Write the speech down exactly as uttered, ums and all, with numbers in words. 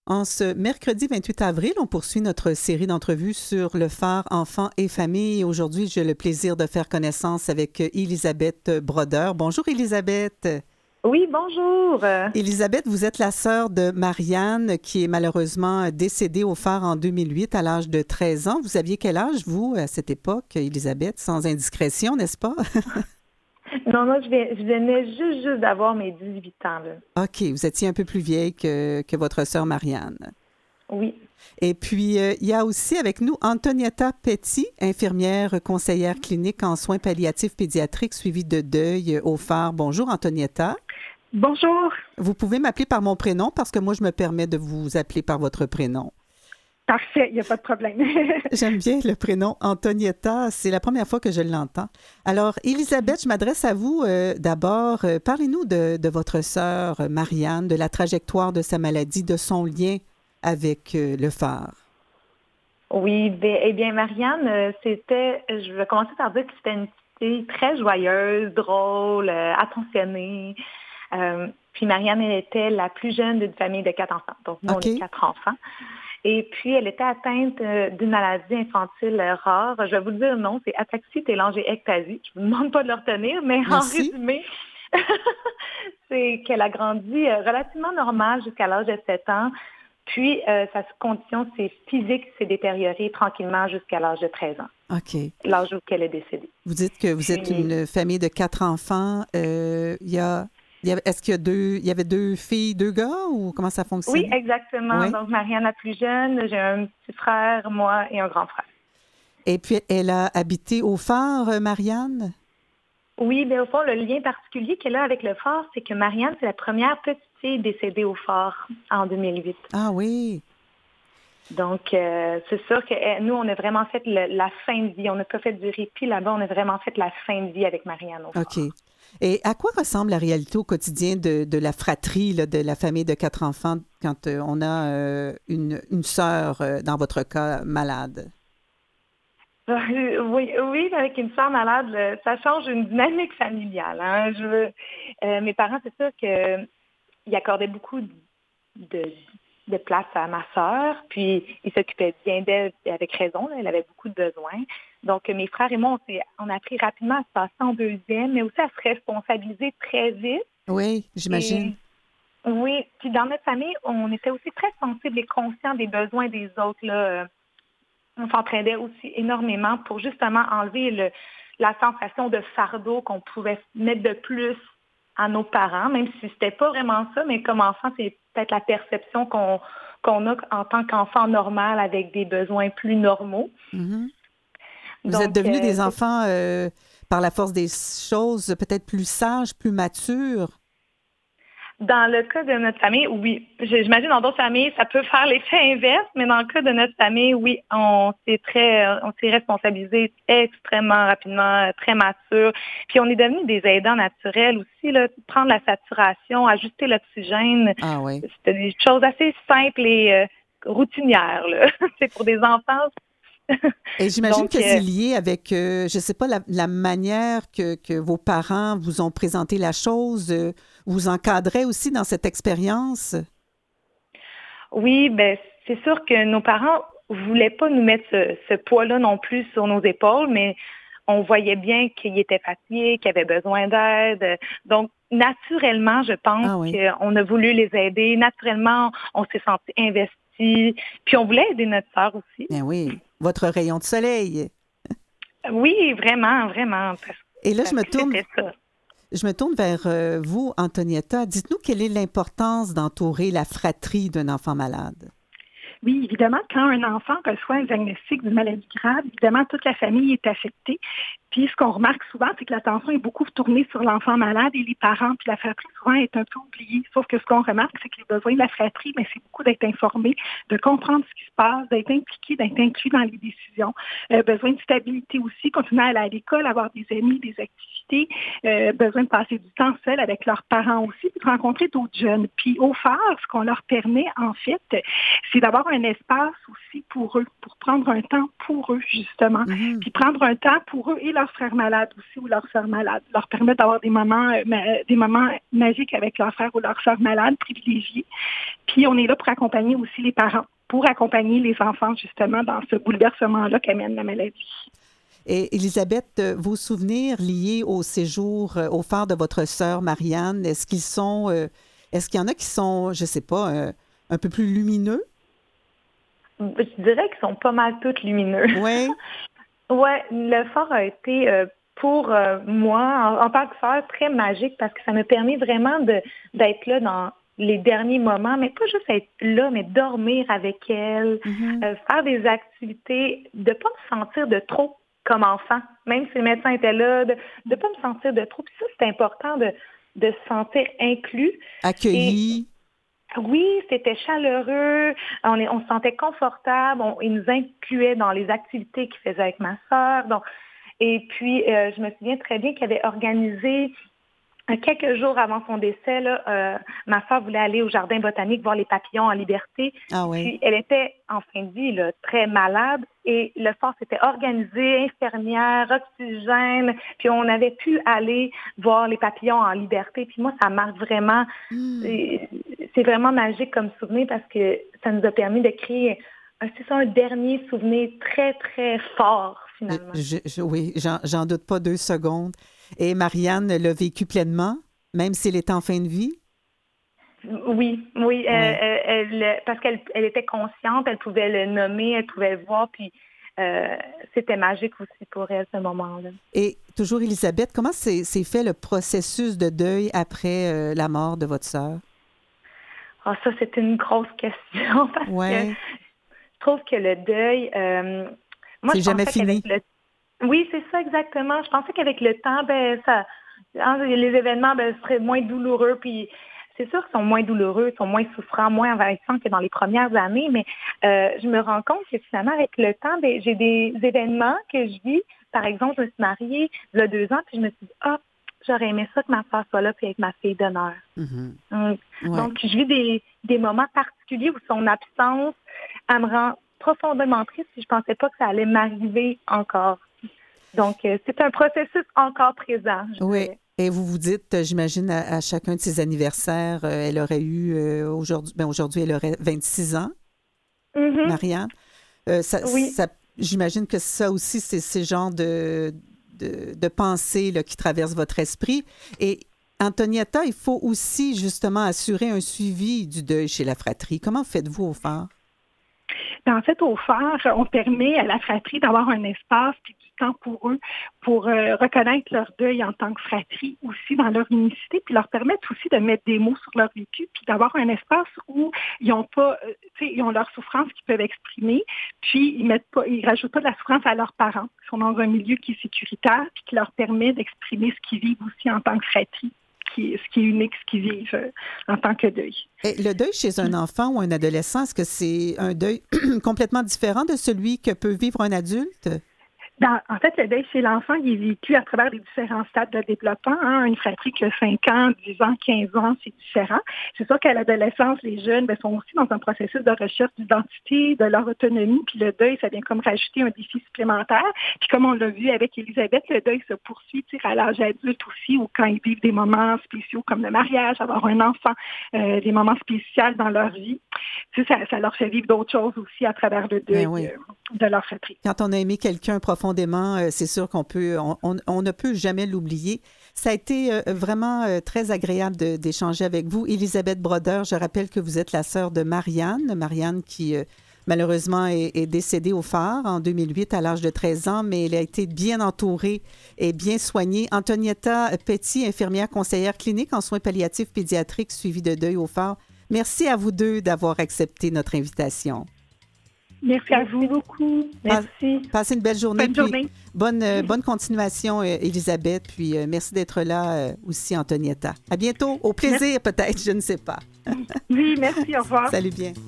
En ce mercredi vingt-huit avril, on poursuit notre série d'entrevues sur le phare enfants et famille. Aujourd'hui, j'ai le plaisir de faire connaissance avec Élisabeth Brodeur. Bonjour Élisabeth. Oui, bonjour. Élisabeth, vous êtes la sœur de Marianne qui est malheureusement décédée au phare en deux mille huit à l'âge de treize ans. Vous aviez quel âge, vous, à cette époque, Élisabeth? Sans indiscrétion, n'est-ce pas? Non, non, je, viens, je venais juste, juste d'avoir mes dix-huit ans. Là. OK, vous étiez un peu plus vieille que, que votre sœur Marianne. Oui. Et puis, euh, il y a aussi avec nous Antonietta Petit, infirmière conseillère clinique en soins palliatifs pédiatriques suivie de deuil au phare. Bonjour Antonietta. Bonjour. Vous pouvez m'appeler par mon prénom parce que moi, je me permets de vous appeler par votre prénom. Parfait, il n'y a pas de problème. J'aime bien le prénom Antonietta. C'est la première fois que je l'entends. Alors, Élisabeth, je m'adresse à vous euh, d'abord. Euh, parlez-nous de, de votre sœur Marianne, de la trajectoire de sa maladie, de son lien avec euh, le phare. Oui, bien, eh bien, Marianne, euh, c'était, je vais commencer par dire que c'était une fille très joyeuse, drôle, euh, attentionnée. Euh, puis Marianne, elle était la plus jeune d'une famille de quatre enfants. Donc, nous, Okay. on est quatre enfants. Et puis, elle était atteinte euh, d'une maladie infantile euh, rare. Je vais vous le dire non, c'est ataxie télangiectasie. Je ne vous demande pas de le retenir, mais Merci. en résumé, c'est qu'elle a grandi euh, relativement normal jusqu'à l'âge de sept ans. Puis, euh, sa condition c'est physique s'est détériorée tranquillement jusqu'à l'âge de treize ans. OK. L'âge où elle est décédée. Vous dites que vous Puis, êtes une famille de quatre enfants. Euh, il y a, il y a, est-ce qu'il y a deux, il y avait deux filles, deux gars ou comment ça oui, fonctionne? exactement. Oui. Donc, Marianne la plus jeune, j'ai un petit frère, moi et un grand frère. Et puis, elle a habité au phare, Marianne? Oui, bien au fond, le lien particulier qu'elle a avec le phare, c'est que Marianne, c'est la première petite fille décédée au phare en deux mille huit. Ah oui. Donc, euh, c'est sûr que eh, nous, on a vraiment fait le, la fin de vie. On n'a pas fait du répit là-bas, on a vraiment fait la fin de vie avec Marianne au phare. OK. Et à quoi ressemble la réalité au quotidien de, de la fratrie, là, de la famille de quatre enfants, quand euh, on a euh, une, une sœur, euh, dans votre cas, malade? Oui, oui, avec une sœur malade, le- ça change une dynamique familiale. Hein. Je veux, euh, mes parents, c'est sûr qu'ils accordaient beaucoup de, de place à ma sœur, puis ils s'occupaient bien d'elle avec raison, là, elle avait beaucoup de besoins. Donc, mes frères et moi, on, s'est, on a appris rapidement à se passer en deuxième, mais aussi à se responsabiliser très vite. Oui, Et j'imagine. oui, puis dans notre famille, on était aussi très sensibles et conscients des besoins des autres. Là. On s'entraidait aussi énormément pour justement enlever le, la sensation de fardeau qu'on pouvait mettre de plus à nos parents, même si c'était pas vraiment ça, mais comme enfant, c'est peut-être la perception qu'on, qu'on a en tant qu'enfant normal avec des besoins plus normaux. Mm-hmm. Vous êtes Donc, devenus euh, des c'est enfants, euh, par la force des choses, peut-être plus sages, plus matures. Dans le cas de notre famille, oui. J'imagine dans d'autres familles, ça peut faire l'effet inverse, mais dans le cas de notre famille, oui, on s'est très, on s'est responsabilisé extrêmement rapidement, très mature. Puis on est devenus des aidants naturels aussi, là, prendre la saturation, ajuster l'oxygène. Ah oui. C'était des choses assez simples et euh, routinières, là. C'est pour des enfants. Et j'imagine Donc, que c'est euh, lié avec, euh, je ne sais pas, la, la manière que, que vos parents vous ont présenté la chose, euh, vous encadraient aussi dans cette expérience. oui, ben c'est sûr que nos parents voulaient pas nous mettre ce, ce poids-là non plus sur nos épaules, mais on voyait bien qu'ils étaient fatigués, qu'ils avaient besoin d'aide. Donc, naturellement, je pense Ah oui. qu'on a voulu les aider. Naturellement, on s'est senti investi. Puis on voulait aider notre sœur aussi. Bien oui. Votre rayon de soleil. Oui, vraiment, vraiment. Parce, Et là, je parce me que tourne, c'était ça. je me tourne vers euh, vous, Antonietta. Dites-nous quelle est l'importance d'entourer la fratrie d'un enfant malade. Oui, évidemment, quand un enfant reçoit un diagnostic d'une maladie grave, évidemment, toute la famille est affectée. Puis, ce qu'on remarque souvent, c'est que l'attention est beaucoup tournée sur l'enfant malade et les parents, puis la fratrie, souvent, est un peu oubliée. Sauf que ce qu'on remarque, c'est que les besoins de la fratrie, mais c'est beaucoup d'être informé, de comprendre ce qui se passe, d'être impliqué, d'être inclus dans les décisions. Euh, besoin de stabilité aussi, continuer à aller à l'école, avoir des amis, des activités, euh, besoin de passer du temps seul avec leurs parents aussi, puis de rencontrer d'autres jeunes. Puis, au phare, ce qu'on leur permet, en fait, c'est d'avoir un espace aussi pour eux, pour prendre un temps pour eux, justement. Mm-hmm. Puis prendre un temps pour eux et leurs frères malades aussi ou leurs sœurs malades. Leur permettre d'avoir des moments, euh, ma- des moments magiques avec leurs frères ou leurs sœurs malades, privilégiés. Puis on est là pour accompagner aussi les parents, pour accompagner les enfants, justement, dans ce bouleversement-là qu'amène la maladie. Et Élisabeth, vos souvenirs liés au séjour euh, au phare de votre sœur Marianne, est-ce qu'ils sont, euh, est-ce qu'il y en a qui sont, je ne sais pas, euh, un peu plus lumineux? Je dirais qu'ils sont pas mal tous lumineux. Oui. Oui, le phare a été euh, pour euh, moi, en, en tant que sœur, très magique parce que ça me permet vraiment de, d'être là dans les derniers moments, mais pas juste être là, mais dormir avec elle, mm-hmm. euh, faire des activités, de ne pas me sentir de trop comme enfant, même si le médecin était là, de ne pas me sentir de trop. Puis ça, c'est important de, de se sentir inclus. Accueilli. Et, oui, c'était chaleureux, on, est, on se sentait confortable, on, ils nous incluaient dans les activités qu'ils faisaient avec ma sœur. Donc, et puis, euh, je me souviens très bien qu'il avait organisé quelques jours avant son décès, là, euh, ma soeur voulait aller au jardin botanique voir les papillons en liberté. Ah oui. Puis elle était en fin de vie là, très malade et le phare s'était organisé, infirmière, oxygène, puis on avait pu aller voir les papillons en liberté. Puis moi, ça marque vraiment, mmh. c'est, c'est vraiment magique comme souvenir parce que ça nous a permis de créer un, c'est ça, un dernier souvenir très, très fort finalement. Je, je, oui, j'en, j'en doute pas deux secondes. Et Marianne l'a vécu pleinement, même s'il était en fin de vie? Oui, oui, ouais. elle, elle, parce qu'elle elle était consciente, elle pouvait le nommer, elle pouvait le voir, puis euh, c'était magique aussi pour elle, ce moment-là. Et toujours, Élisabeth, comment s'est, s'est fait le processus de deuil après euh, la mort de votre sœur? Ah, ça, c'est une grosse question, parce ouais. que je trouve que le deuil... Euh, moi, c'est je jamais pensais fini. Le... Oui, c'est ça exactement. Je pensais qu'avec le temps, ben ça, les événements ben, seraient moins douloureux. Puis c'est sûr qu'ils sont moins douloureux, ils sont moins souffrants, moins envahissants que dans les premières années. Mais euh, je me rends compte que finalement, avec le temps, ben, j'ai des événements que je vis. Par exemple, je me suis mariée il y a deux ans, puis je me suis dit, ah, j'aurais aimé ça que ma soeur soit là, puis avec ma fille d'honneur. Mm-hmm. Donc, ouais. donc, je vis des, des moments particuliers où son absence, elle me rend profondément triste, puis je pensais pas que ça allait m'arriver encore. Donc, euh, c'est un processus encore présent. Oui. Dirais. Et vous vous dites, j'imagine, à, à chacun de ses anniversaires, euh, elle aurait eu, euh, aujourd'hui, ben aujourd'hui, elle aurait vingt-six ans, mm-hmm. Marianne. Euh, ça, oui. Ça, j'imagine que ça aussi, c'est ces genres de, de, de pensées là, qui traversent votre esprit. Et Antonietta, il faut aussi, justement, assurer un suivi du deuil chez la fratrie. Comment faites-vous au phare? Bien, en fait, au phare, on permet à la fratrie d'avoir un espace puis du temps pour eux, pour euh, reconnaître leur deuil en tant que fratrie aussi dans leur unicité, puis leur permettre aussi de mettre des mots sur leur vécu, puis d'avoir un espace où ils ont pas, euh, tu sais, ils ont leur souffrance qu'ils peuvent exprimer, puis ils mettent pas, ils rajoutent pas de la souffrance à leurs parents. Ils sont dans un milieu qui est sécuritaire, puis qui leur permet d'exprimer ce qu'ils vivent aussi en tant que fratrie. Qui, ce qui est unique, ce qu'ils vivent euh, en tant que deuil. Et le deuil chez un enfant ou un adolescent, est-ce que c'est un deuil complètement différent de celui que peut vivre un adulte? Dans, en fait, le deuil chez l'enfant, il est vécu à travers les différents stades de développement. Hein. Une fratrie qui a cinq ans, dix ans, quinze ans, c'est différent. C'est sûr qu'à l'adolescence, les jeunes bien, sont aussi dans un processus de recherche d'identité, de leur autonomie, puis le deuil, ça vient comme rajouter un défi supplémentaire. Puis comme on l'a vu avec Élisabeth, le deuil se poursuit à l'âge adulte aussi, ou quand ils vivent des moments spéciaux comme le mariage, avoir un enfant, euh, des moments spéciaux dans leur vie. Tu sais, ça, ça leur fait vivre d'autres choses aussi à travers le deuil oui. euh, de leur fratrie. Quand on a aimé quelqu'un profondément, c'est sûr qu'on peut, on, on, on ne peut jamais l'oublier. Ça a été euh, vraiment euh, très agréable de, d'échanger avec vous. Élisabeth Brodeur, je rappelle que vous êtes la sœur de Marianne. Marianne qui, euh, malheureusement, est, est décédée au phare en deux mille huit à l'âge de treize ans, mais elle a été bien entourée et bien soignée. Antonietta Petit, infirmière conseillère clinique en soins palliatifs pédiatriques suivie de deuil au phare. Merci à vous deux d'avoir accepté notre invitation. Merci à vous beaucoup. Merci. Passez une belle journée. Bonne journée. Bonne, euh, bonne continuation, euh, Élisabeth. Puis euh, merci d'être là euh, aussi, Antonietta. À bientôt. Au plaisir, merci. Peut-être, je ne sais pas. Oui, merci. Au revoir. Salut bien.